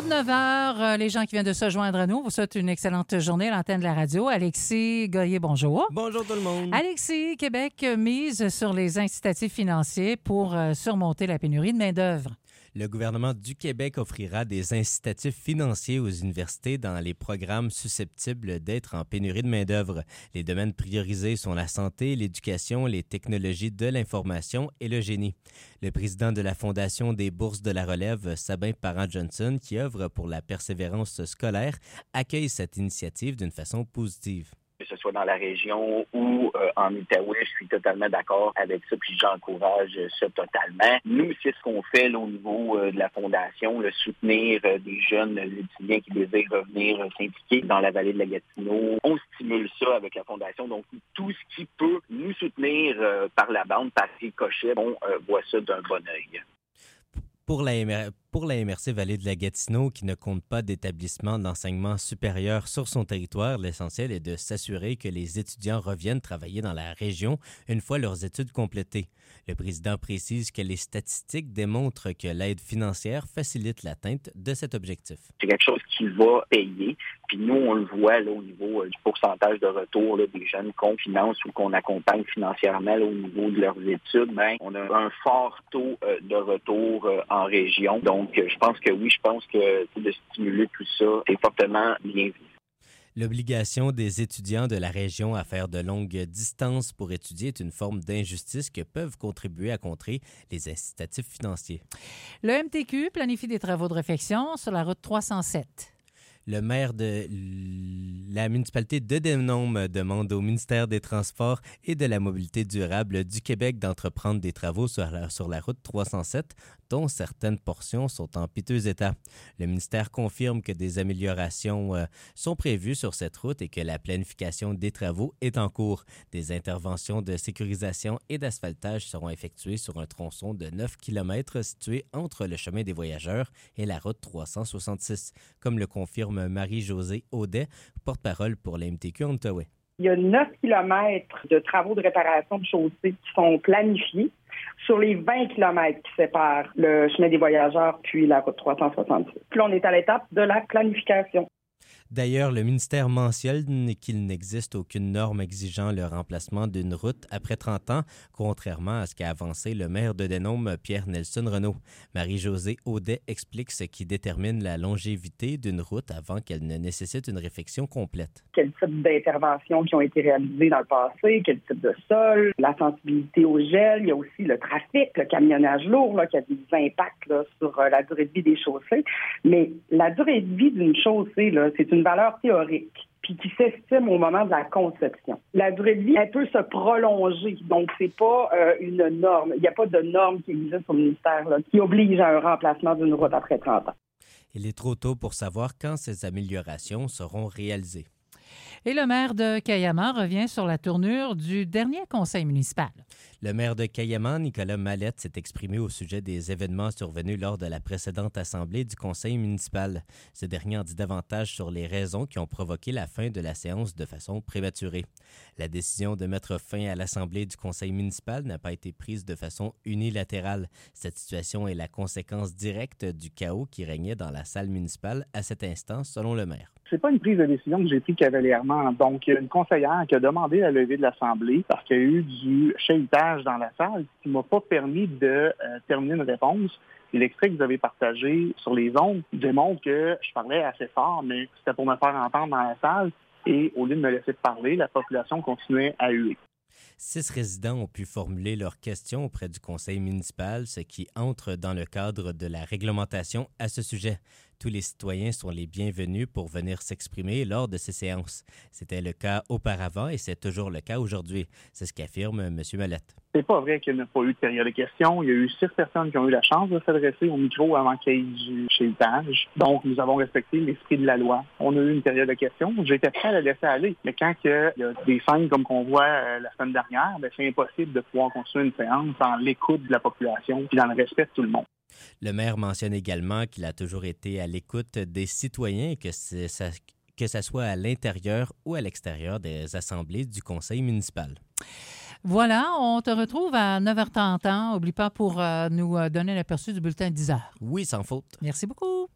9 heures. Les gens qui viennent de se joindre à nous, vous souhaite une excellente journée à l'antenne de la radio. Alexis Goyer, bonjour. Bonjour tout le monde. Alexis, Québec mise sur les incitatifs financiers pour surmonter la pénurie de main-d'œuvre. Le gouvernement du Québec offrira des incitatifs financiers aux universités dans les programmes susceptibles d'être en pénurie de main-d'œuvre. Les domaines priorisés sont la santé, l'éducation, les technologies de l'information et le génie. Le président de la Fondation des bourses de la relève, Sabin Parent-Johnson, qui œuvre pour la persévérance scolaire, accueille cette initiative d'une façon positive. Que ce soit dans la région ou en Outaouais, je suis totalement d'accord avec ça, puis j'encourage ça totalement. Nous, c'est ce qu'on fait là, au niveau de la Fondation, soutenir des jeunes étudiants qui désirent revenir s'impliquer dans la vallée de la Gatineau. On stimule ça avec la Fondation, donc tout ce qui peut nous soutenir par la bande, par ricochet, on voit ça d'un bon œil. Pour la MRC Vallée de la Gatineau, qui ne compte pas d'établissement d'enseignement supérieur sur son territoire, l'essentiel est de s'assurer que les étudiants reviennent travailler dans la région une fois leurs études complétées. Le président précise que les statistiques démontrent que l'aide financière facilite l'atteinte de cet objectif. C'est quelque chose qui va payer. Puis nous, on le voit là, au niveau du pourcentage de retour là, des jeunes qu'on finance ou qu'on accompagne financièrement là, au niveau de leurs études. On a un fort taux de retour en région. Donc, je pense que oui, je pense que de stimuler tout ça est fortement bienvenu. L'obligation des étudiants de la région à faire de longues distances pour étudier est une forme d'injustice que peuvent contribuer à contrer les incitatifs financiers. Le MTQ planifie des travaux de réfection sur la route 307. Le maire de la municipalité de Denôme demande au ministère des Transports et de la Mobilité durable du Québec d'entreprendre des travaux sur la route 307, dont certaines portions sont en piteux état. Le ministère confirme que des améliorations sont prévues sur cette route et que la planification des travaux est en cours. Des interventions de sécurisation et d'asphaltage seront effectuées sur un tronçon de 9 km situé entre le chemin des voyageurs et la route 366, comme le confirme Marie-Josée Audet, porte-parole pour la MTQ en Outaouais. Il y a 9 km de travaux de réparation de chaussées qui sont planifiés sur les 20 km qui séparent le chemin des voyageurs puis la route 366. Puis là, on est à l'étape de la planification. D'ailleurs, le ministère mentionne qu'il n'existe aucune norme exigeant le remplacement d'une route après 30 ans, contrairement à ce qu'a avancé le maire de Denôme, Pierre-Nelson Renaud. Marie-Josée Audet explique ce qui détermine la longévité d'une route avant qu'elle ne nécessite une réflexion complète. Quel type d'interventions qui ont été réalisées dans le passé, quel type de sol, la sensibilité au gel, il y a aussi le trafic, le camionnage lourd là, qui a des impacts là, sur la durée de vie des chaussées. Mais la durée de vie d'une chaussée, là, c'est une valeur théorique puis qui s'estime au moment de la conception. La durée de vie, elle peut se prolonger, donc c'est pas une norme. Il n'y a pas de norme qui existe au ministère là, qui oblige à un remplacement d'une route après 30 ans. Il est trop tôt pour savoir quand ces améliorations seront réalisées. Et le maire de Cayama revient sur la tournure du dernier conseil municipal. Le maire de Cayama, Nicolas Mallette, s'est exprimé au sujet des événements survenus lors de la précédente assemblée du conseil municipal. Ce dernier en dit davantage sur les raisons qui ont provoqué la fin de la séance de façon prématurée. La décision de mettre fin à l'assemblée du conseil municipal n'a pas été prise de façon unilatérale. Cette situation est la conséquence directe du chaos qui régnait dans la salle municipale à cet instant, selon le maire. C'est pas une prise de décision que j'ai prise cavalièrement. Donc, il y a une conseillère qui a demandé la levée de l'Assemblée parce qu'il y a eu du chahutage dans la salle qui m'a pas permis de terminer une réponse. Et l'extrait que vous avez partagé sur les ondes démontre que je parlais assez fort, mais c'était pour me faire entendre dans la salle. Et au lieu de me laisser parler, la population continuait à huer. 6 résidents ont pu formuler leurs questions auprès du conseil municipal, ce qui entre dans le cadre de la réglementation à ce sujet. Tous les citoyens sont les bienvenus pour venir s'exprimer lors de ces séances. C'était le cas auparavant et c'est toujours le cas aujourd'hui. C'est ce qu'affirme M. Mallette. C'est pas vrai qu'il n'y a pas eu de période de questions. Il y a eu 6 personnes qui ont eu la chance de s'adresser au micro avant qu'il y ait du chahutage. Donc, nous avons respecté l'esprit de la loi. On a eu une période de questions. J'étais prêt à la laisser aller. Mais quand il y a des scènes comme qu'on voit la semaine dernière, c'est impossible de pouvoir construire une séance dans l'écoute de la population et dans le respect de tout le monde. Le maire mentionne également qu'il a toujours été à l'écoute des citoyens et que ça soit à l'intérieur ou à l'extérieur des assemblées du conseil municipal. Voilà, on te retrouve à 9h30. N'oublie pas pour nous donner l'aperçu du bulletin de 10h. Oui, sans faute. Merci beaucoup.